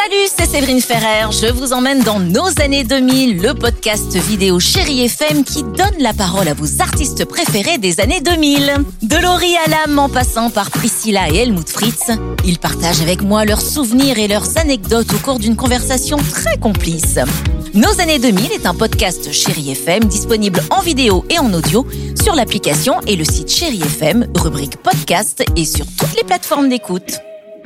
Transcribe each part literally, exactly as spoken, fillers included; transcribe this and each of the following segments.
Salut, c'est Séverine Ferrer. Je vous emmène dans nos années deux mille, le podcast vidéo Chérie F M qui donne la parole à vos artistes préférés des années deux mille. De Laurie Hallam en passant par Priscilla et Helmut Fritz, ils partagent avec moi leurs souvenirs et leurs anecdotes au cours d'une conversation très complice. Nos années deux mille est un podcast Chérie F M disponible en vidéo et en audio sur l'application et le site Chérie F M, rubrique podcast et sur toutes les plateformes d'écoute.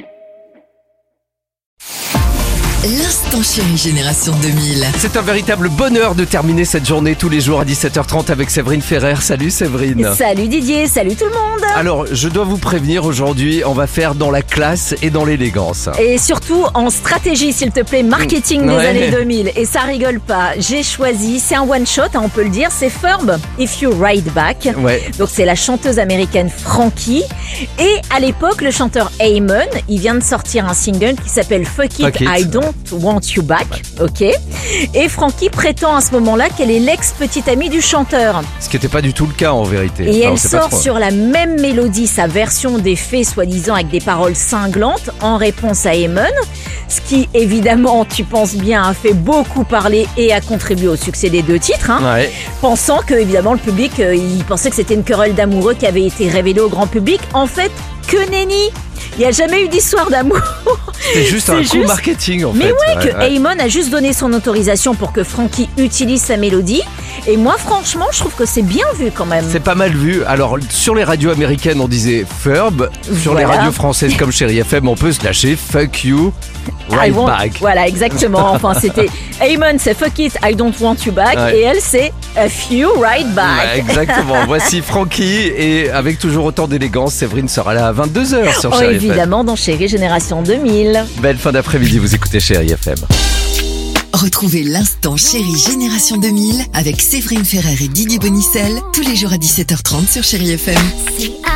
L'instant chéri Génération deux mille. C'est un véritable bonheur de terminer cette journée tous les jours à dix-sept heures trente avec Séverine Ferrer. Salut Séverine. Salut Didier, salut tout le monde. Alors, je dois vous prévenir, aujourd'hui, on va faire dans la classe et dans l'élégance. Et surtout en stratégie, s'il te plaît, marketing des Ouais. années deux mille. Et ça rigole pas. J'ai choisi, c'est un one shot, hein, on peut le dire, c'est Ferb, If You Ride Back. Ouais. Donc c'est la chanteuse américaine Frankie. Et à l'époque, le chanteur Eamon, il vient de sortir un single qui s'appelle Fuck It, Fuck It. I Don't Want You Back. Ok. Et Frankie prétend à ce moment-là qu'elle est l'ex-petite amie du chanteur. Ce qui n'était pas du tout le cas en vérité. Et Enfin, on elle sait pas sort trop. sur la même mélodie sa version des faits soi-disant avec des paroles cinglantes en réponse à Eamon, ce qui évidemment, tu penses bien, a fait beaucoup parler et a contribué au succès des deux titres, hein, Ouais. pensant que évidemment le public, euh, il pensait que c'était une querelle d'amoureux qui avait été révélée au grand public. En fait, que nenni. Il n'y a jamais eu d'histoire d'amour. C'est juste C'est un coup juste- marketing en Mais fait. ouais, que ouais. Eamon a juste donné son autorisation pour que Frankie utilise sa mélodie. Et moi, franchement, je trouve que c'est bien vu quand même. C'est pas mal vu. Alors, sur les radios américaines, on disait Ferb. Sur les Voilà. radios françaises comme Chérie F M, on peut se lâcher Fuck You, I Right want- Back. Voilà, exactement. Enfin, c'était Eamon, c'est Fuck It, I Don't Want You Back. Ouais. Et elle, c'est A Few Right Back. Ouais, exactement. Voici Frankie et avec toujours autant d'élégance, Séverine sera là à vingt-deux heures sur Oh, Chérie F M. évidemment, dans Chérie Génération deux mille. Belle fin d'après-midi, vous écoutez Chérie F M. Retrouvez l'instant chéri Génération deux mille avec Séverine Ferrer et Didier Bonicel tous les jours à dix-sept heures trente sur Chérie F M. See, I